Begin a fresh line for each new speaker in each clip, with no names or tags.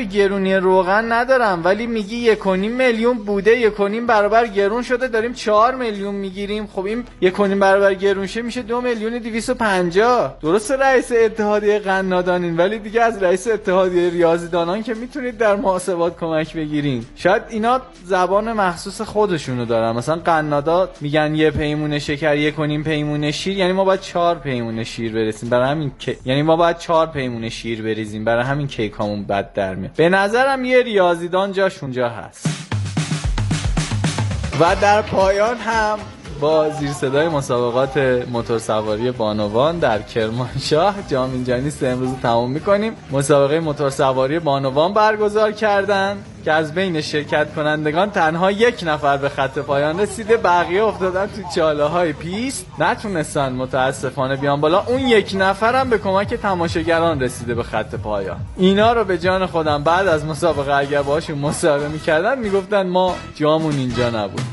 گرونی روغن ندارم، ولی میگی 1.5 میلیون بوده، 1.5 برابر گرون شده، داریم 4 میلیون میگیریم. خب این 1.5 برابر گرون شه میشه 2,250,000. درسته رئیس اتحادیه قنادانین، ولی دیگه از رئیس اتحادیه ریاضیدانان که میتونید در محاسبات کمک بگیرین. شاید اینا زبان مخصوص خودشونو دارن. مثلا قنادا میگن 1 پیمونه شکر، 1.5 پیمونه شیر، یعنی ما باید 4 پیمونه شیر برسیم. برای همین یعنی ما باید 4 پیمونه شیر بریزیم، برای همین کیکامون بد در میاد. به نظرم یه ریاضیدان جاش اونجا هست. و در پایان هم با زیر صدای مسابقات موتورسواری بانوان در کرمانشاه جام جهانی امروز تمام میکنیم. مسابقه موتورسواری بانوان برگزار کردن که از بین شرکت کنندگان تنها 1 نفر به خط پایان رسیده، بقیه افتادن تو چاله های پیست، نتونستن متاسفانه بیان بالا. اون 1 نفر هم به کمک تماشاگران رسیده به خط پایان. اینا رو به جان خودم بعد از مسابقه اگر باشون مصاحبه میکردن میگفتن ما جامون اینجا نبود.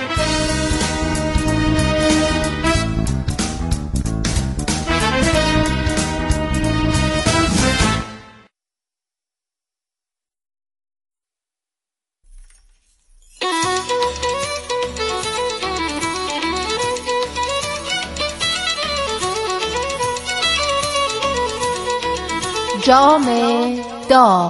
جام داغ.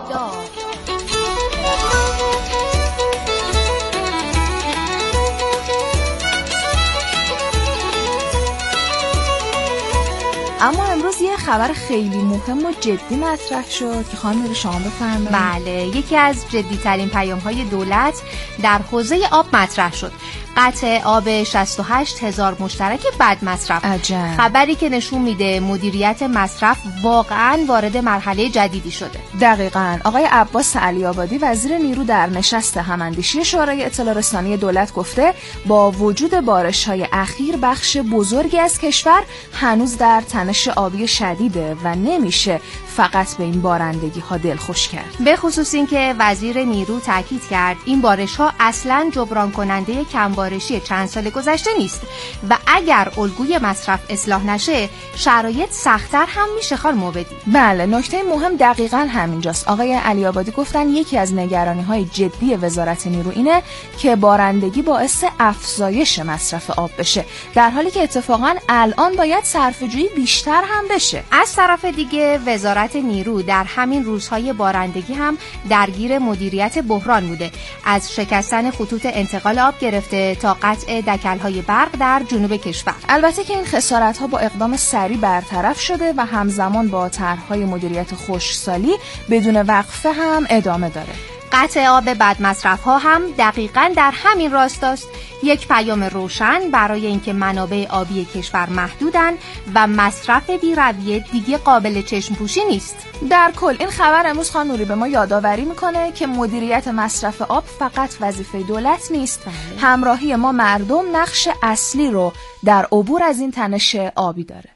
اما امروز یه خبر خیلی مهم و جدی مطرح شد که خانم نوری شما بفرمایید.
بله، یکی از جدی‌ترین پیام‌های دولت در حوزه آب مطرح شد. قطع آب 68,000 مشترک بد مصرف.
عجب.
خبری که نشون میده مدیریت مصرف واقعاً وارد مرحله جدیدی شده.
دقیقاً. آقای عباس علی‌آبادی وزیر نیرو در نشست هماندیشی شورای اطلاع رسانی دولت گفته با وجود بارش‌های اخیر بخش بزرگی از کشور هنوز در تنش آبی شدیده و نمیشه فقط به این بارندگی‌ها دلخوش کرد.
به خصوص اینکه وزیر نیرو تاکید کرد این بارش‌ها اصلاً جبران کننده کمبارشی چند سال گذشته نیست و اگر الگوی مصرف اصلاح نشه شرایط سخت‌تر هم میشه خانم موبدی.
بله، نکته مهم دقیقاً همینجاست. آقای علی‌آبادی گفتن یکی از نگرانی‌های جدی وزارت نیرو اینه که بارندگی باعث افزایش مصرف آب بشه، در حالی که اتفاقاً الان باید صرفه‌جویی بیشتر هم بشه.
از طرف دیگه وزارت نیرو در همین روزهای بارندگی هم درگیر مدیریت بحران بوده، از شکستن خطوط انتقال آب گرفته تا قطع دکل‌های برق در جنوب کشور.
البته که این خسارت‌ها با اقدام سریع برطرف شده و همزمان با طرح‌های مدیریت خشکسالی بدون وقفه هم ادامه داره.
قطع آب بد مصرف ها هم دقیقاً در همین راستاست، یک پیام روشن برای اینکه منابع آبی کشور محدودن و مصرف بی‌رویه دیگه قابل چشم پوشی نیست.
در کل این خبر امروز خانم نوری به ما یادآوری میکنه که مدیریت مصرف آب فقط وظیفه دولت نیست. همراهی ما مردم نقش اصلی رو در عبور از این تنش آبی داره.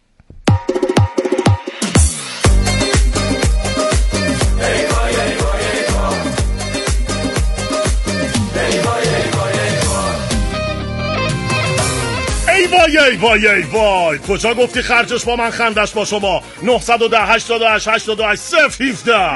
ای وای کجا گفتی خرجش با من خندش با شما؟ 910 88 88 017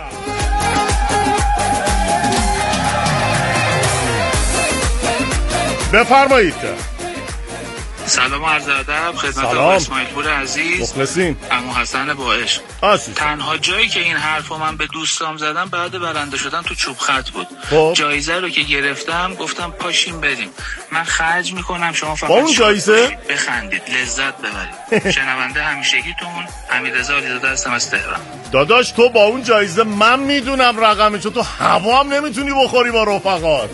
بفرمایید.
سلام و عرض ادب خدمت آقا اسماعیل پور عزیز،
مخلصیم.
عمو حسن با عشق. تنها جایی که این حرفو من به دوستام زدم بعد برنده شدن تو چوب خط بود. جایزه رو که گرفتم گفتم پاشیم بریم، من خرج میکنم، شما فقط
اون جایزه
بخندید لذت ببرید. شنونده همیشگیتون حمیدرضا علیزاده هستم از تهران.
داداش تو با اون جایزه من میدونم رقمشو، تو هوا هم نمیتونی بخوری با رفقات.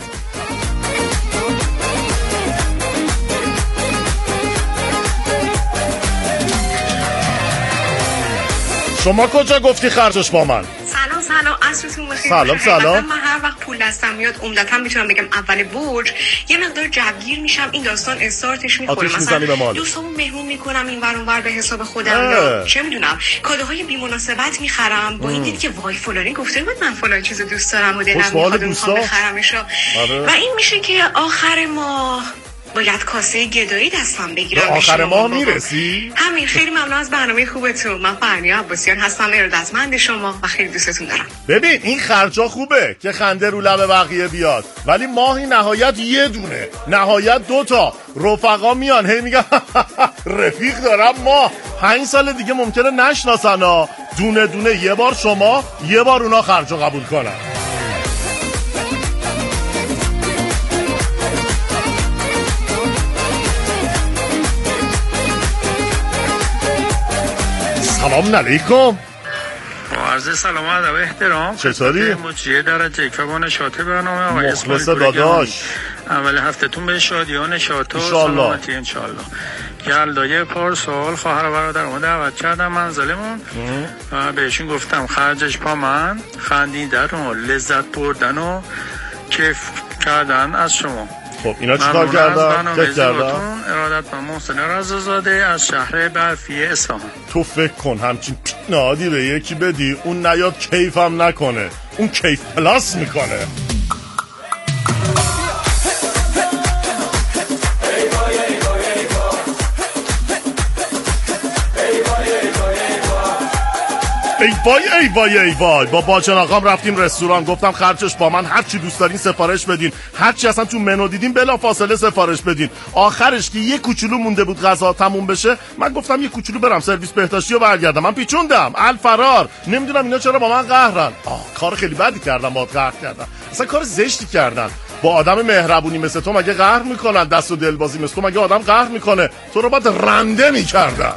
شما کجا گفتی خرجش با من؟
سلام عصرتون بخیر.
سلام.
من هر وقت پول دستم میاد عمدتاً میتونم بگم اول برج یه مقدار جوگیر میشم، این داستان استارتش میخوره، مثلا دوستامو مهمون میکنم این ور اون ور به حساب خودم، چه میدونم کادوهای بی مناسبت میخرم با این دید که وای فلانی گفته بود من فلان چیزو دوست دارم و دلم میخواد بخرمش و این میشه که آخر ماه باید کاسه گدایی دستم بگیرم.
به آخر ماه میرسی؟
همین. خیلی ممنون از برنامه خوبتون. من فرنیا عباسیان هستم، ارادتمند شما و خیلی دوستتون دارم.
ببین این خرجا خوبه که خنده رو لب بقیه بیاد، ولی ماهی نهایت یه دونه، نهایت 2 تا رفقا میان هی میگن رفیق دارم. ماه 5 سال دیگه ممکنه نشناسن ها. دونه دونه یه بار شما، یه بار اونا خرجا قبول کنن. سلام علیکم.
عرض سلام و ادب و احترام.
چطوری؟
مجریه درجه کبان شاطر برنامه آقای
مخلص داداش.
اول هفتهتون به شادی و نشاط و سلامتی انشالله. یلدای پارسال خواهر و برادرمو دعوت کردم منزلمون و بهشون گفتم خرجش پا من، خندیدن و لذت بردن و کیف کردن از شما.
خب اینا چیکار کردن؟ چه کردن؟
ارادت من محسن رضازاده از شهر برفی اصفهان.
تو فکر کن همچین پیشنهادی به یکی بدی اون نیاد کیفم نکنه، اون کیف پلاس میکنه. ای وای با باچن آقام رفتیم رستوران، گفتم خرجش با من، هر چی دوست دارین سفارش بدین، هر چی اصلا تو منو دیدین بلا فاصله سفارش بدین. آخرش که یه کوچولو مونده بود غذا تموم بشه، من گفتم یه کوچولو برم سرویس بهداشتی و برگردم، من پیچوندم الفرار. نمیدونم اینا چرا با من قهرن. کار خیلی بدی کردم، با قهر کردم، اصلا کار زشتی کردن. با آدم مهربونی مثل تو مگه قهر میکنن؟ دست و دلبازی مثل تو مگه آدم قهر میکنه؟ تو رو بعد رنده میکردن.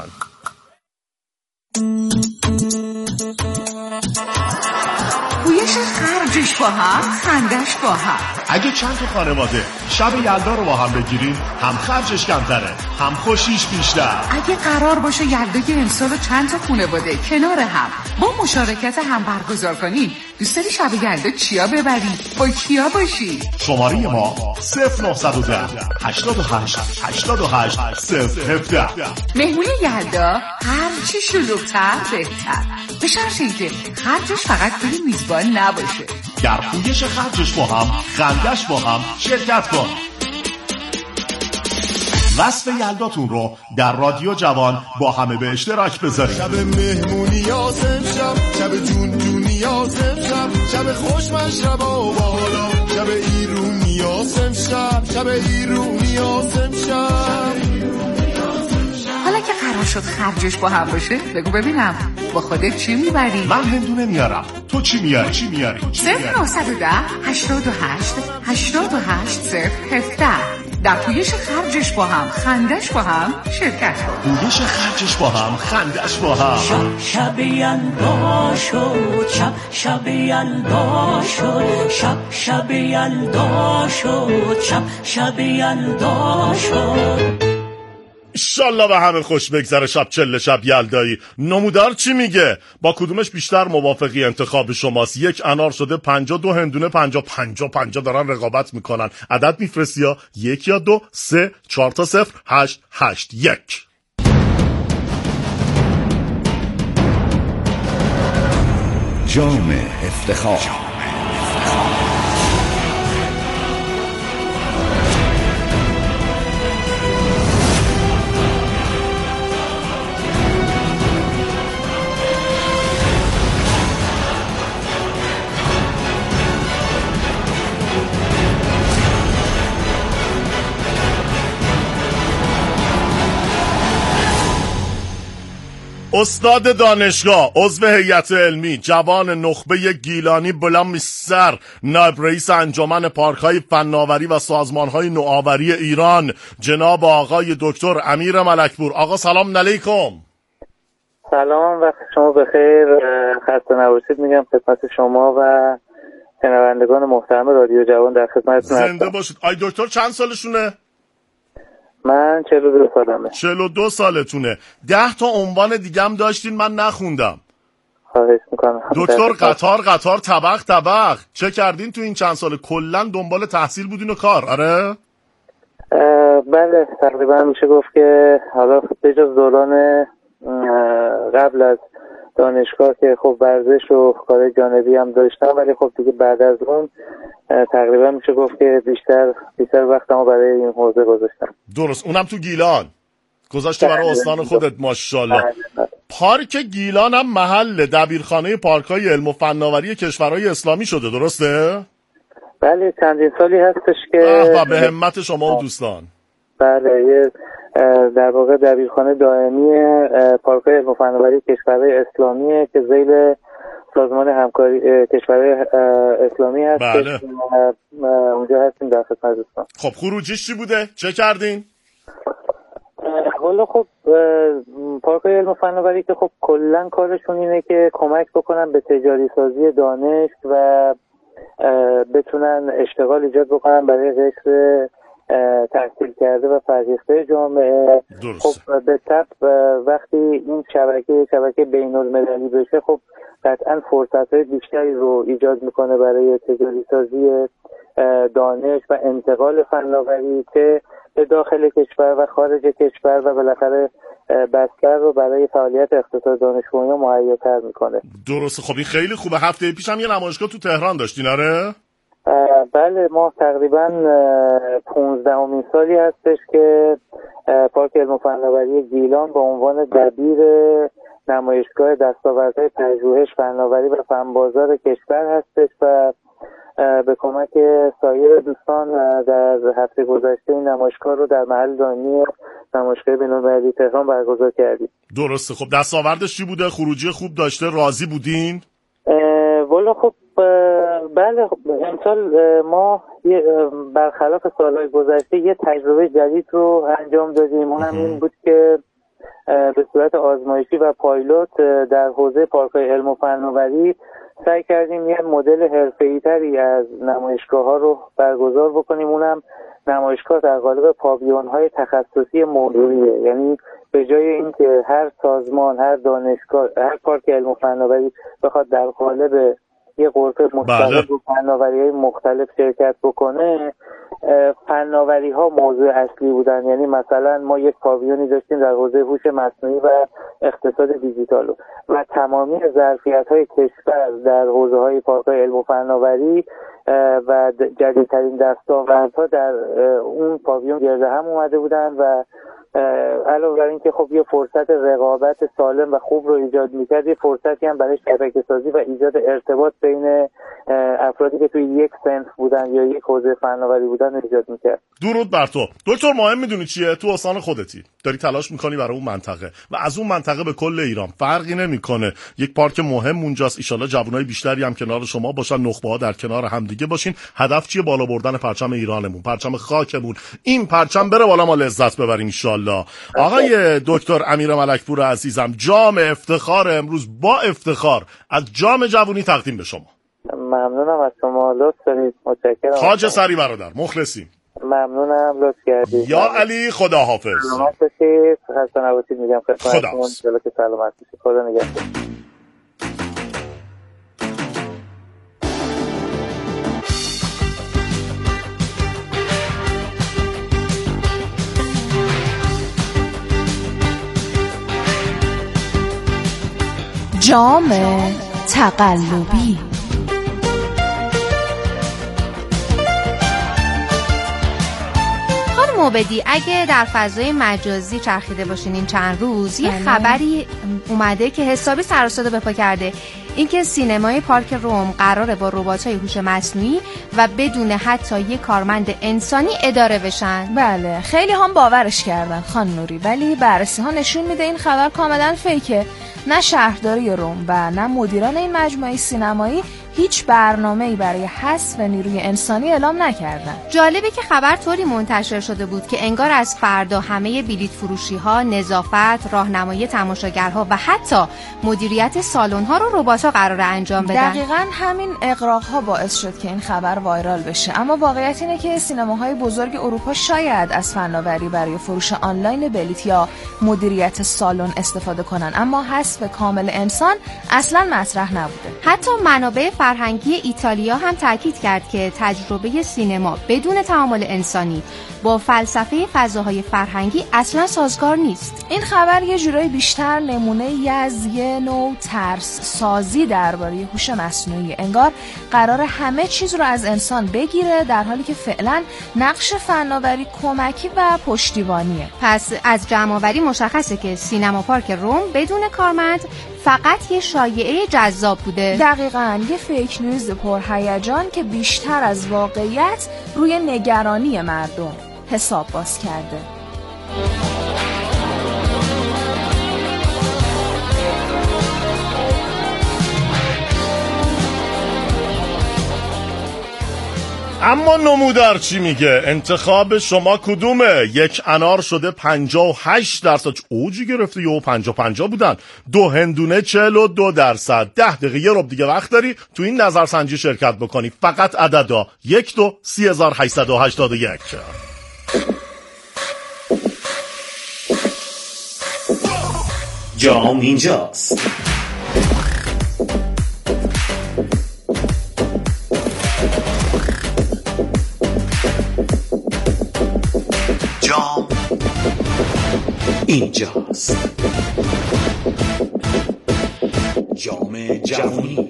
پویش خرجش با هم، خندش با هم.
اگه چند تا خانواده شب یلدا رو با هم بگیریم، هم خرجش کمتره، هم خوشیش بیشتر.
اگه قرار باشه یلدای امسال رو چند تا خانواده کنار هم با مشارکت هم برگزار کنیم، دوست داری شب یلدا چیا ببری؟ با کیا باشی؟
شماره ما 0910 88 88 017.
مهمون یلدا هر چی شلوغ‌تر بهتر، به شرطی که خرجش فقط توی میزبان نباشه.
در پویش خرجش با هم، خندش با هم شرکت کن. وصف یلداتون رو در رادیو جوان با همه به اشتراک بذارید.
شب مهمونی آسم شب جون جونی آسم شب خوشمن شب و بالا، شب ایرونی آسم شب ایرونی آسم
حالا که قرار شد خرجش با هم باشه، بگو ببینم با خودت چی میبری؟
من هندونه میارم، تو چی میاری؟
0910 88 88 017. در پویش خرجش با هم، خندش با هم شرکت کن.
پویش خرجش با هم، خندش با هم.
شب یلدا شد، شب یلدا شد، شب یلدا شد، شب یلدا شد.
انشالله به همه خوش بگذره. شب چله شب یلدایی. نمودار چی میگه؟ با کدومش بیشتر موافقی؟ انتخاب شماست. 1 انار شده 50، 2 هندونه 50 دارن رقابت میکنن. عدد میفرستی یا 1 یا 2 3 4 تا 0 8 8 1.
جام افتخار.
استاد دانشگاه، عضو هیئت علمی، جوان نخبه گیلانی بلندمیستر، نایب رئیس انجمن پارک‌های فناوری و سازمان‌های نوآوری ایران، جناب آقای دکتر امیر ملکپور. آقا سلام علیکم.
سلام، وقت شما بخیر، خسته نباشید میگم خدمت شما و شنوندگان محترم رادیو جوان. در خدمتتون هستم.
زنده باشید. آی دکتر چند سالشونه؟
من 42 سالمه.
42 سالتونه. 10 تا عنوان دیگه هم داشتین من نخوندم.
خواهش میکنم.
دکتر قطار طبق چه کردین تو این چند سال؟ کلا دنبال تحصیل بودین و کار؟ آره؟
بله تقریبا میشه گفت که حالا به جز دوران قبل از دانشگاه که خب ورزش و کار جانبی هم داشتم، ولی خب دیگه بعد از اون تقریبا میشه گفت که بیشتر وقتمو برای این حوزه گذاشتم.
درست. اونم تو گیلان گذاشتی برای استان خودت. ماشاءالله. پارک گیلان هم محل دبیرخانه پارک‌های علم و فناوری کشورهای اسلامی شده، درسته؟
بله، چندین سالی هستش که
به همت شما و دوستان.
بله، در واقع دبیرخانه دائمی پارک‌های علم و فناوری کشورهای اسلامیه که ذیل سازمان همکاری کشورهای اسلامی هستش.
بله.
اونجا هستیم در خدمت دوستان.
خب خروجیش چی بوده؟ چه کردین؟
والا خب پارک‌های علم و فناوری که خب کلا کارشون اینه که کمک بکنن به تجاری سازی دانش و بتونن اشتغال ایجاد بکنن برای قشر تحصیل کرده و فرهیخته جامعه.
درست.
خب به طب وقتی این شبکه بین‌المللی بشه، خب قطعا فرصت‌های بیشتری رو ایجاد میکنه برای تجاری سازی دانش و انتقال فناوری که به داخل کشور و خارج کشور و بالاخره بستر رو برای فعالیت اقتصاد دانش بنیان مهیاتر میکنه.
درسته. خب این خیلی خوبه. هفته پیش هم یه نمایشگاه تو تهران داشتین، آره؟
بله، ما تقریبا 15مین سالی هستش که پارک علم و فناوری گیلان به عنوان دبیر نمایشگاه دستاوردهای پژوهش، فناوری و فنبازار کشور هستش و به کمک سایر دوستان در هفته گذشته این نمایشگاه رو در محل دائمی نمایشگاه بین‌المللی تهران برگزار کردیم.
درسته. خب دستاوردش چی بوده؟ خروجی خوب داشته؟ راضی بودین؟
والا خب بله، خب امسال ما برخلاف سالهای گذشته یه تجربه جدید رو انجام دادیم. اونم این بود که به صورت آزمایشی و پایلوت در حوزه پارک‌های علم و فناوری سعی کردیم یه مدل حرفه‌ای‌تری از نمایشگاه‌ها رو برگزار بکنیم. اونم نمایشگاه در قالب پاویون‌های تخصصی موضوعیه، یعنی به جای اینکه هر سازمان، هر دانشگاه، هر پارک علم و فناوری بخواد در قالب یه غرفه مختلف و فناوری‌های مختلف شرکت بکنه، فناوری‌ها موضوع اصلی بودن. یعنی مثلا ما یک پاویونی داشتیم در حوزه هوش مصنوعی و اقتصاد دیجیتال و تمامی ظرفیت‌های کشور در حوزه‌های پارک‌های علم و فناوری و جدیدترین دستاوردها در اون پاویون گرد هم اومده بودن و علاوه بر این که خب یه فرصت رقابت سالم و خوب رو ایجاد می‌کرد، یه فرصتی هم برای شبکه‌سازی و ایجاد ارتباط بین افرادی که توی یک صنف بودن یا یک حوزه فناوری بودن ایجاد می‌کرد.
درود بر تو. دکتر، مهم می‌دونی چیه؟ تو استان خودتی داری تلاش می‌کنی برای اون منطقه و از اون منطقه به کل ایران فرقی نمی‌کنه. یک پارک مهم اونجاست. ان شاءالله جوانای بیشتری هم کنار شما باشن، نخبه‌ها در کنار هم دیگه باشین. هدف چیه؟ بالا بردن پرچم ایرانمون، پرچم خاکمون. این پرچم بره بالا، ما لذت ببریم ان شاءالله. آقای دکتر امیر ملکپور عزیزم، جام افتخار امروز با افتخار از جام جوونی تقدیم به شما.
ممنونم از شما، لطف دارید. متشکرم.
خواجه سری برادر، مخلصیم.
ممنونم، لطف کردید.
یا علی، خداحافظ.
سلامت باشید. خسته نباشید میگم خدمتتون. ان که سلامت باشید. خدا نگهدار.
جام تقلبی.
موبدی، اگه در فضای مجازی چرخیده باشین این چند روز، یه خبری اومده که حسابی سر و صدا به پا کرده. اینکه سینمای پارک روم قراره با ربات‌های هوش مصنوعی و بدون حتی یک کارمند انسانی اداره بشن.
بله، خیلی هم باورش کردن خانم نوری، ولی بررسی ها نشون میده این خبر کاملا فیکه. نه شهرداری روم و نه مدیران این مجموعه سینمایی هیچ برنامه‌ای برای حذف نیروی انسانی اعلام نکردن.
جالبه که خبر طوری منتشر شده بود که انگار از فردا همه بلیط فروشی‌ها، نظافت، راهنمایی تماشاگرها و حتی مدیریت سالن‌ها رو ربات‌ها قراره انجام بدن.
دقیقاً همین اغراق‌ها باعث شد که این خبر وایرال بشه. اما واقعیت اینه که سینماهای بزرگ اروپا شاید از فناوری برای فروش آنلاین بلیط یا مدیریت سالن استفاده کنن، اما حذف کامل انسان اصلاً مطرح نبوده.
حتی منابع فرهنگی ایتالیا هم تاکید کرد که تجربه سینما بدون تعامل انسانی با فلسفه فضاهای فرهنگی اصلا سازگار نیست.
این خبر یه جورایی بیشتر نمونه از یه نوع ترس سازی درباره هوش مصنوعی. انگار قرار همه چیز رو از انسان بگیره، در حالی که فعلا نقش فناوری کمکی و پشتیبانیه.
پس از جمع‌آوری مشخصه که سینما پارک روم بدون کارمند فقط یه شایعه جذاب بوده.
دقیقاً یه فیک نیوز پرهیجان که بیشتر از واقعیت روی نگرانی مردم حساب باز کرده.
اما نمودار چی میگه؟ انتخاب شما کدومه؟ یک انار شده 58%، اوجی گرفته، یهو 50 بودن. 2 هندونه 42%. 10 دقیقه یه ربع دیگه وقت داری تو این نظرسنجی شرکت بکنی. فقط عددا 1 2 3881.
جام اینجاست. جام اینجاست. جام جهانی.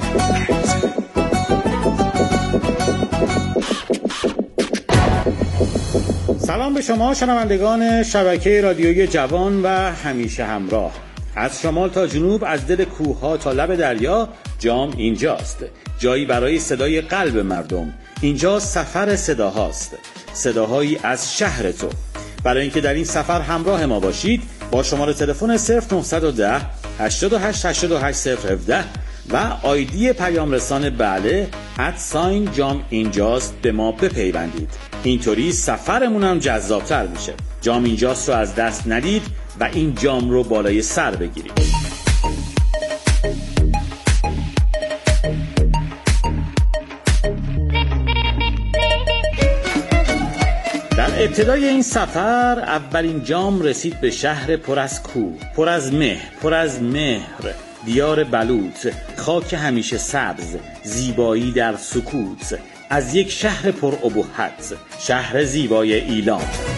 سلام به شما شنوندگان شبکه رادیویی جوان و همیشه همراه. از شمال تا جنوب، از دل کوه‌ها تا لب دریا، جام اینجاست. جایی برای صدای قلب مردم. اینجا سفر صداهاست، صداهایی از شهر تو. برای اینکه در این سفر همراه ما باشید، با شماره تلفن 0910 88 88 017 و آیدی پیام رسان بله @جام اینجاست به ما بپیوندید. اینطوری سفرمونم جذابتر میشه. جام اینجاست رو از دست ندید و این جام رو بالای سر بگیرید. در ابتدای این سفر اولین جام رسید به شهر پر از کوه، پر از مهر، دیار بلوط، خاک همیشه سبز، زیبایی در سکوت، از یک شهر پر ابهت، شهر زیبای ایلام.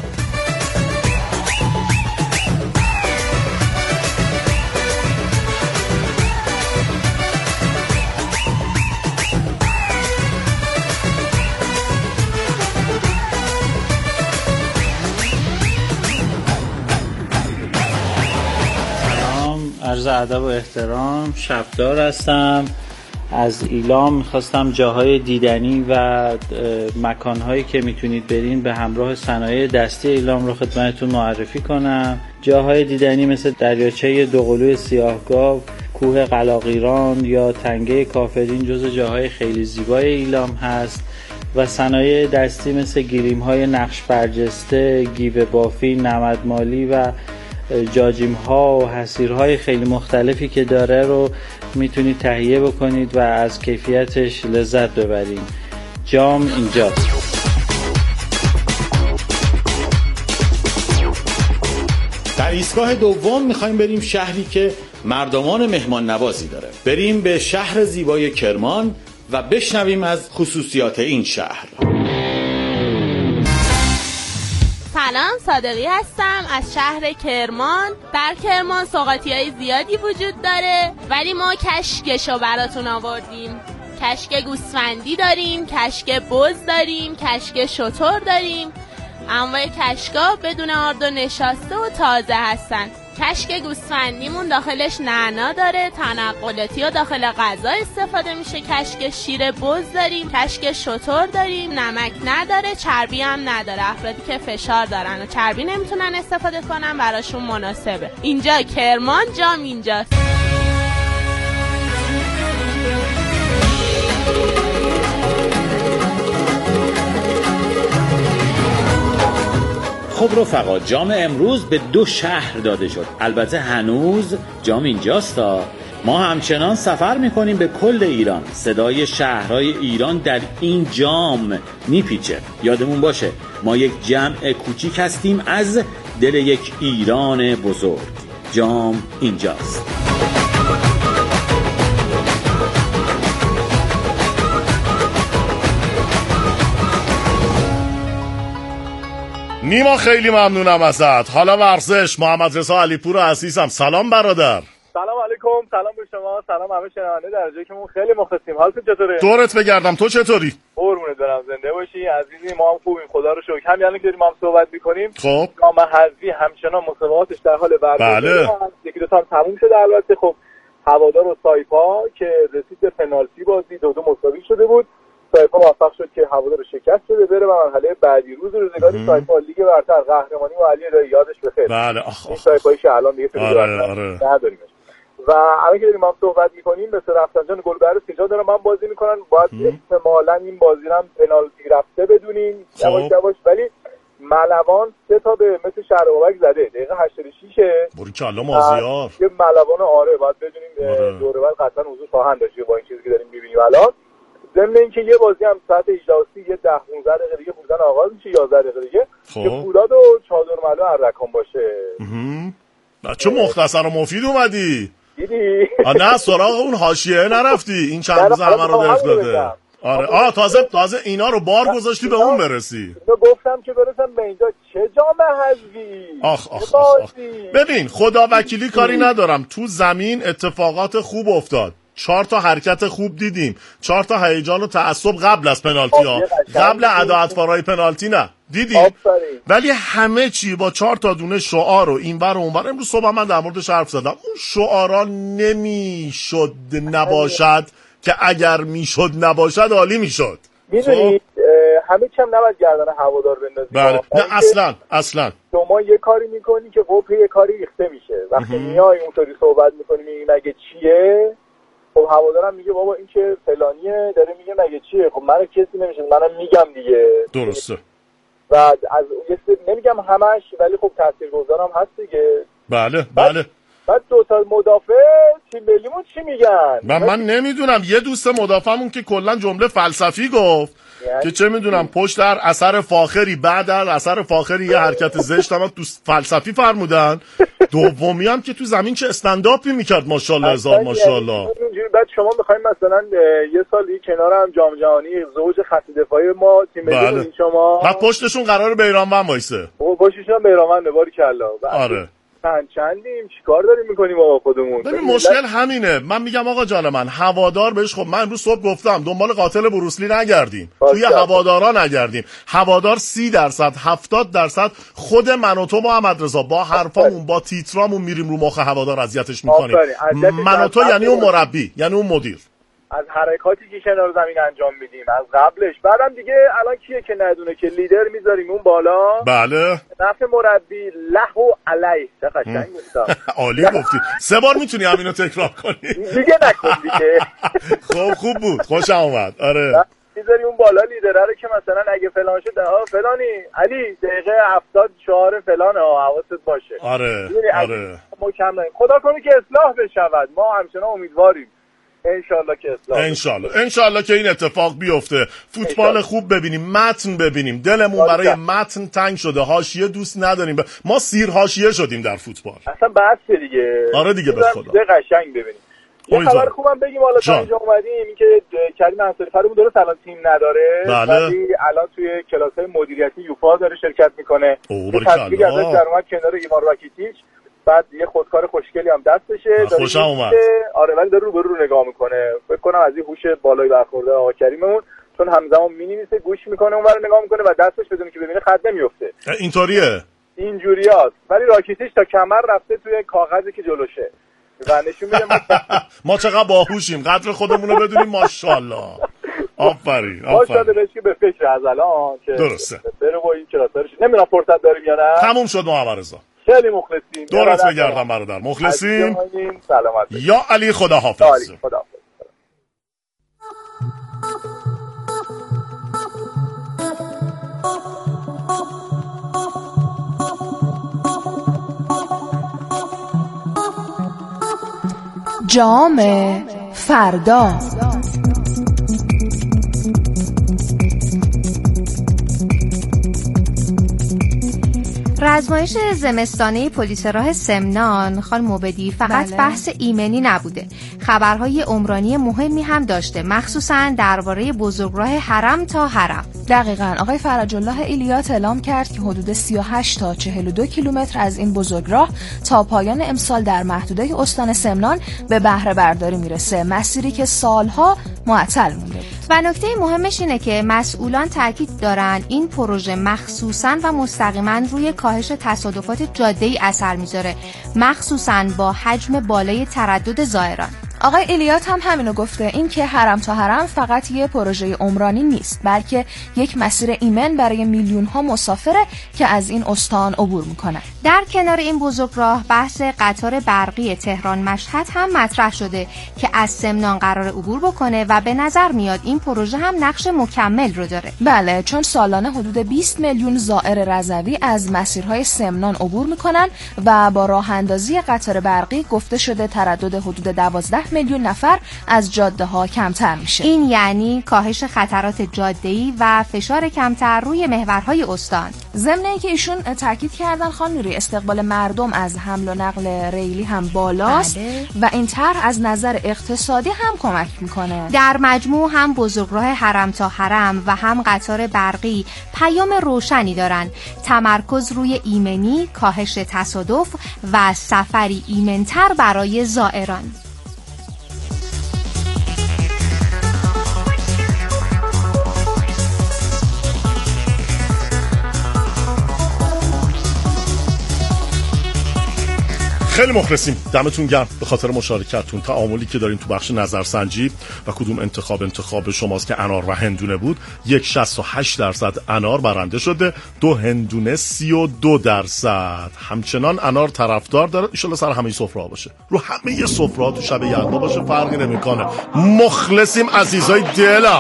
عرض ادب و احترام، شبدار هستم. از ایلام میخواستم جاهای دیدنی و مکانهایی که میتونید برین به همراه صنایع دستی ایلام رو خدمتتون معرفی کنم. جاهای دیدنی مثل دریاچه دوقلوی سیاهگاو، کوه قلاقیران یا تنگه کافرین جزو جاهای خیلی زیبای ایلام هست و صنایع دستی مثل گریم‌های نقش برجسته، گیوه بافی، نمدمالی و جاجیم ها و حصیرهای خیلی مختلفی که داره رو میتونید تهیه بکنید و از کیفیتش لذت ببرید. جام اینجاست.
در ایستگاه دوم میخوایم بریم شهری که مردمان مهمان نوازی داره. بریم به شهر زیبای کرمان و بشنویم از خصوصیات این شهر.
سلام، صادقی هستم از شهر کرمان. در کرمان سوغاطی‌های زیادی وجود داره ولی ما کشکشو براتون آوردیم. کشک گوسفندی داریم، کشک بز داریم، کشک شتر داریم. انواع کشکا بدون آرد و نشاسته و تازه هستن. کشک گوسفندیمون داخلش نعنا داره، تنقلاتی و داخل غذا استفاده میشه. کشک شیر بز داریم، کشک شتر داریم، نمک نداره، چربی هم نداره. افرادی که فشار دارن و چربی نمیتونن استفاده کنن براشون مناسبه. اینجا کرمان، جام اینجاست.
خب رفقا، جام امروز به 2 شهر داده شد. البته هنوز جام اینجاست. ما همچنان سفر میکنیم به کل ایران. صدای شهرهای ایران در این جام میپیچه. یادمون باشه ما یک جمع کوچیک هستیم از دل یک ایران بزرگ. جام اینجاست.
نیما خیلی ممنونم ازت. حالا ورزش. محمد رضا علیپور عزیزم، سلام برادر.
سلام علیکم. سلام به شما، سلام همه شنونده در جایی که ما خیلی مخلصیم. حالت چطوره؟
دورت بگردم، تو چطوری؟
قربونت برم، زنده باشی عزیزی. ما هم خوبیم خدا رو شکر. همین الان که داریم هم صحبت می‌کنیم
خب
جام حذفی همچنان مسابقاتش در حال برگزاری. یکی دو تا تموم شده البته. خب هوادار و سایپا که رسید به پنالتی بازی 2-2 مساوی شده بود. سایپا موفق شد که هوادار رو شکست بده بره و مرحله بعدی. روز روزگاری سایپا لیگ برتر قهرمانی و علی رضایی یادش بخیر.
بله
این سایپایی که الان دیگه نداریم. و الان که داریم هم صحبت میکنیم مثل رفسنجان گلبهر سیجا دارم من بازی میکنن، باید احتمالاً این بازی هم پنالتی رفته بدونین یواش یواش. ولی ملوان 3 تا به مثل شهربابک زده دقیقه 86
باری کلا مازیار
یه ملوان باید بدونیم دوره بعد قطعا حضور خواهند داشت با این چیزی که داریم میبینیم الان. ضمن اینکه یه بازی هم ساعت 18:30 یه 10-15 دقیقه دیگه بودن آغاز میشه، 11 دقیقه دیگه که فولاد و چادر ملو ارکان باشه.
بچه مختصر و مفید اومدی
دیدی؟
نه سراغ اون حاشیه نرفتی این چند روز همه رو دق داده. آره تازه اینا رو بار گذاشتی به اون برسی.
گفتم که برسم به اینجا چه جام حذفی.
آخ. ببین خدا وکیلی کاری ندارم، تو زمین اتفاقات خوب افتاد، 4 تا حرکت خوب دیدیم، 4 تا هیجان و تعصب قبل از پنالتی ها، قبل ادا اطفارای پنالتی نه دیدیم، ولی همه چی با 4 تا دونه شعار و اینور و اونور. امروز صبح من در موردش حرف زدم، اون شعارا نمیشد نباشد که اگر میشد نباشد عالی میشد.
میدونید همه چی هم نباید گردن هوادار بندازید.
بله نه اصلا
شما یه کاری میکنی که قبه یه کاری ریخته میشه. وقتی میای اونطوری صحبت میکنی میگی مگه چیه، خب هوادارم میگه بابا این که فلانیه داره میگه مگه چیه، خب من کسی نمیشه منم میگم دیگه.
درسته.
و از نمیگم همش ولی خب تاثیرگذارم هست دیگه.
بله
بعد 2 تا مدافع تیم ملیمون چی میگن؟
من نمیدونم. یه دوست مدافعمون که کلا جمله فلسفی گفت که چه میدونم پشت در اثر فاخری بعد در اثر فاخری یه حرکت زشت هم دوست فلسفی فرمودن. دومی هم که تو زمین چه استنداپی میکرد ماشاءالله هزار ماشاءالله.
بعد شما میخوایم مثلا یه سال دیگه کنار هم جام جهانی زوج خط دفاعی ما تیم ملی شما
بعد پشتشون قراره بیرانوند وایسه.
پشتشون بیرانوند باریکلا.
آره
چندیم چیکار داریم میکنیم آقا خودمون؟
ببین مشکل همینه. من میگم آقا جان من هوادار بهش، خب من امروز صبح گفتم دنبال قاتل بروسلی نگردیم، توی هوادارا نگردیم. هوادار 30% 70% خود من و تو محمد رضا با حرفامون با تیترامون میریم رو مخ هوادار اذیتش میکنیم. من و تو یعنی اون مربی یعنی اون مدیر،
از حرکاتی که کنار زمین انجام میدیم از قبلش. بعدم دیگه الان کیه که ندونه که لیدر میذاریم اون بالا.
بله
نفع مربی له و علیه. چه قشنگ گفتم.
عالی گفتی. 3 بار میتونی همینو تکرار کنی
دیگه نکن دیگه.
خب خوب بود، خوشم اومد. آره
میذاری اون بالا لیدره رو که مثلا اگه فلان شد فلانی علی دقیقه 70 شعار فلان حواست باشه.
آره
ما کم نیم. خدا کنه که اصلاح بشود. ما همچنان امیدواریم انشالله که اصلاح
انشالله که این اتفاق بیفته، فوتبال خوب ببینیم، متن ببینیم. دلمون برای متن تنگ شده، حاشیه دوست نداریم. ما سیر حاشیه شدیم در فوتبال
اصلا بحث دیگه.
آره دیگه به خدا
قشنگ ببینیم. یه خبر خوبم بگیم حالا تا اینجا اومدیم، این که کریم انصاری فرمون درست الان تیم نداره ولی الان توی کلاس‌های مدیریتی یوفا داره شرکت میکنه. تبریک ازش در اومد کنار ایمان راکیتیچ. بعد یه خودکار خوشگلی هم دستشه
خوشم اومد.
آره ولی داره رو نگاه میکنه. فکر کنم از این هوش بالایی برخورده آقا کریممون، چون همزمان مینویسه گوش میکنه اونور نگاه میکنه و دستش بدون که ببینه خط نمیفته.
اینطوریه
اینجوریاست. ولی راکیتیش تا کمر رفته توی کاغذی که جلوشه و نشون میده
ما چقدر باهوشیم، قدر خودمون رو بدونیم. ماشاءالله. آفرین.
ماشاءالله بهش که به فکر از الان که
درسته
بره با این کلاس‌ها رو. نمیدونم فرصت داریم یا نه.
تموم شد محمد رضا.
خیلی مخلصیم.
دورت بگردم برادر. مخلصیم.
سلامت.
یا علی خداحافظ.
جام فردا.
رزمایش زمستانه پلیس راه سمنان خانم مبدی فقط بحث ایمنی نبوده، خبرهای عمرانی مهمی هم داشته، مخصوصا درباره بزرگراه حرم تا حرم.
دقیقاً. آقای فرج الله ایلیات اعلام کرد که حدود 38 تا 42 کیلومتر از این بزرگراه تا پایان امسال در محدوده استان سمنان به بهره برداری میرسه، مسیری که سالها معطل مونده بود.
و نکته مهمش اینه که مسئولان تاکید دارن این پروژه مخصوصاً و مستقیما روی کاهش تصادفات جاده‌ای اثر میذاره، مخصوصاً با حجم بالای تردد زائران.
آقای ایلیات هم همینو گفته، این که حرم تا حرم فقط یه پروژه عمرانی نیست، بلکه یک مسیر ایمن برای میلیون ها مسافره که از این استان عبور میکنن.
در کنار این بزرگراه بحث قطار برقی تهران مشهد هم مطرح شده که از سمنان قرار عبور بکنه و به نظر میاد این پروژه هم نقش مکمل رو داره.
بله، چون سالانه حدود 20 میلیون زائر رضوی از مسیرهای سمنان عبور میکنن و با راه اندازی قطار برقی گفته شده تردد حدود 12 میلیون نفر از جاده ها کمتر میشه.
این یعنی کاهش خطرات جاده‌ای و فشار کمتر روی محورهای استان.
ضمن اینکه ایشون تاکید کردن خانم نوری استقبال مردم از حمل و نقل ریلی هم بالاست و این طرح از نظر اقتصادی هم کمک میکنه.
در مجموع هم بزرگراه حرم تا حرم و هم قطار برقی پیام روشنی دارن، تمرکز روی ایمنی، کاهش تصادف و سفری ایمن‌تر برای زائران.
خیلی مخلصیم، دمتون گرم به خاطر مشارکتتون، تعاملی که دارین تو بخش نظرسنجی و کدوم انتخاب شماست که انار و هندونه بود. 1.68% انار برنده شده، 2 هندونه 32%. همچنان انار طرفدار داره، ان شاءالله سر همه سفره‌ها باشه، رو همه سفره‌ها تو شب یلدا باشه، فرقی نمیکنه. مخلصیم عزیزای دلم.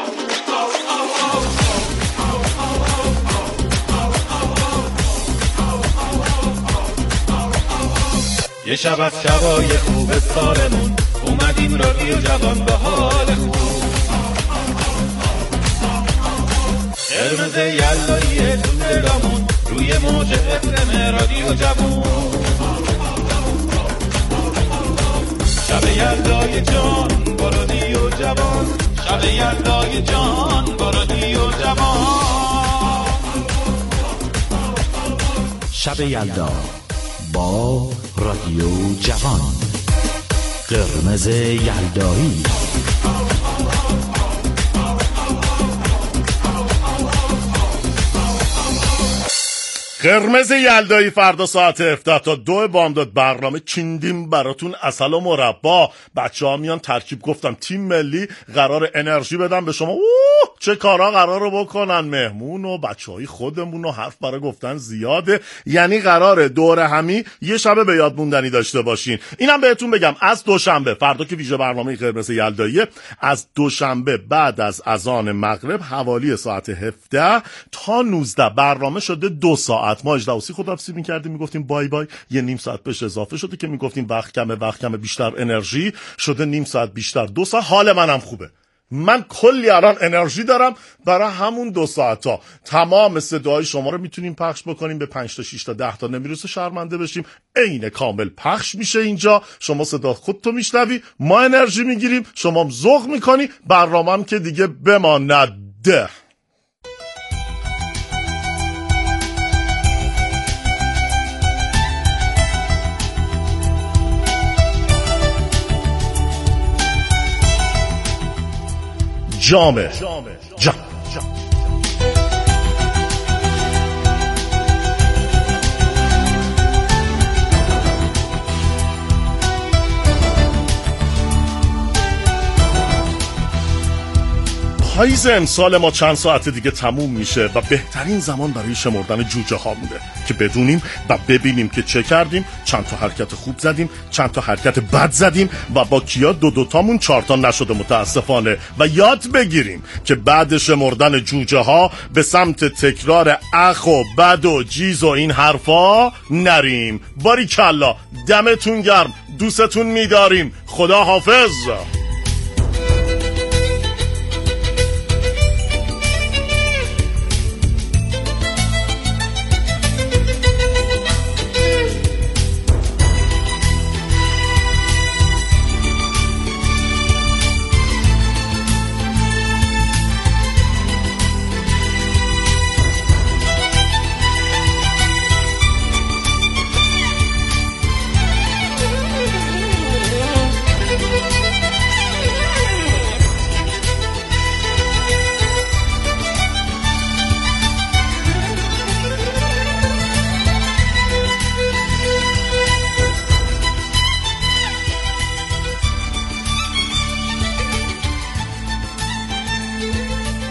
یه شب از شبای خوب سالمون اومدیم رادیو جوان به حال خوب، قرمز یلداییه تو دلمون روی موج FM رادیو جوان. شب یلدای جان با رادیو جوان، شب یلدای جان با رادیو جوان.
شب یلدا با رادیو جوان، قرمز یلدایی.
قرمز یلدایی فردا ساعت 17 تا 2 بامداد برنامه چیندیم براتون عسل و مربا. بچه‌ها میان ترکیب، گفتم تیم ملی قرار انرژی بدن به شما. چه کارا قراره بکنن؟ مهمون و بچهای خودمون و حرف برای گفتن زیاده، یعنی قراره دور همی یه شب به یاد موندنی داشته باشین. اینم بهتون بگم از دوشنبه، فردا که ویژه برنامه قرمز یلداییه، از دوشنبه بعد از اذان مغرب حوالی ساعت 17 تا 19 برنامه شده 2 ساعت. ما 18:30 خداحافظی می‌کردیم، میگفتیم بای بای، یه نیم ساعت بهش اضافه شده که میگفتیم وقت کمه بیشتر انرژی شده، نیم ساعت بیشتر 2 ساعت. حال منم خوبه، من کلی الان انرژی دارم برای همون 2 ساعتا. تمام صداهای شما رو میتونیم پخش بکنیم به 5 تا 6 تا 10 تا، نمیرسه شرمنده بشیم، عین کامل پخش میشه اینجا. شما صدا خودتو میشنوی، ما انرژی میگیریم، شما ذوق میکنی، برنامه‌ام که دیگه بمانده. جام. پاییز امسال ما چند ساعت دیگه تموم میشه و بهترین زمان برای شمردن جوجه ها مونده که بدونیم و ببینیم که چه کردیم، چند تا حرکت خوب زدیم، چند تا حرکت بد زدیم و با کیا 2 تامون 4 تا نشده متاسفانه، و یاد بگیریم که بعد شمردن جوجه ها به سمت تکرار اخ و بد و جیز و این حرفا نریم. باریکلا، دمتون گرم، دوستتون میداریم، خدا حافظ.